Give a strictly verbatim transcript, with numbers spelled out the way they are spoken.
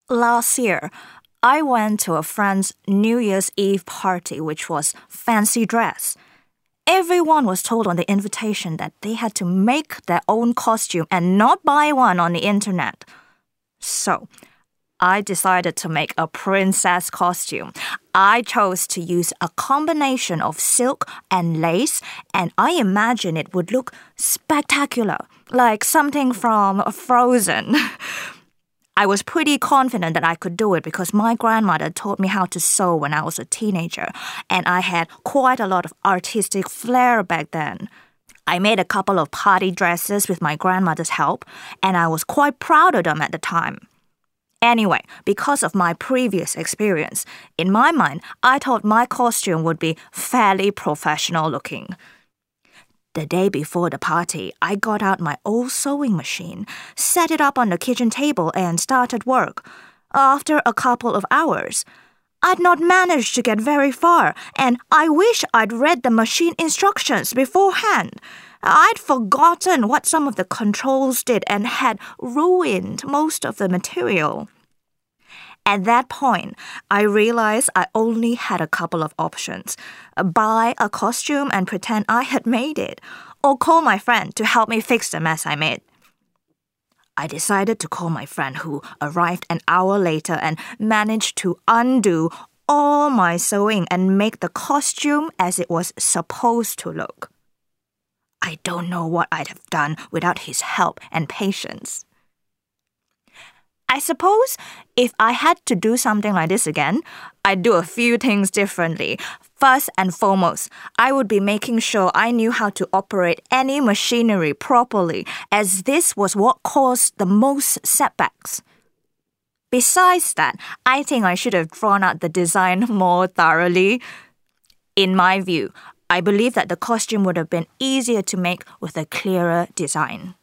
Last year, I went to a friend's New Year's Eve party, which was fancy dress. Everyone was told on the invitation that they had to make their own costume and not buy one on the internet. So, I decided to make a princess costume. I chose to use a combination of silk and lace, and I imagined it would look spectacular, like something from Frozen. I was pretty confident that I could do it because my grandmother taught me how to sew when I was a teenager, and I had quite a lot of artistic flair back then. I made a couple of party dresses with my grandmother's help, and I was quite proud of them at the time. Anyway, because of my previous experience, in my mind, I thought my costume would be fairly professional looking. The day before the party, I got out my old sewing machine, set it up on the kitchen table, and started work. After a couple of hours, I'd not managed to get very far, and I wish I'd read the machine instructions beforehand. I'd forgotten what some of the controls did and had ruined most of the material. At that point, I realized I only had a couple of options. Buy a costume and pretend I had made it, or call my friend to help me fix the mess I made. I decided to call my friend, who arrived an hour later and managed to undo all my sewing and make the costume as it was supposed to look. I don't know what I'd have done without his help and patience. I suppose if I had to do something like this again, I'd do a few things differently. First and foremost, I would be making sure I knew how to operate any machinery properly, as this was what caused the most setbacks. Besides that, I think I should have drawn out the design more thoroughly. In my view, I believe that the costume would have been easier to make with a clearer design.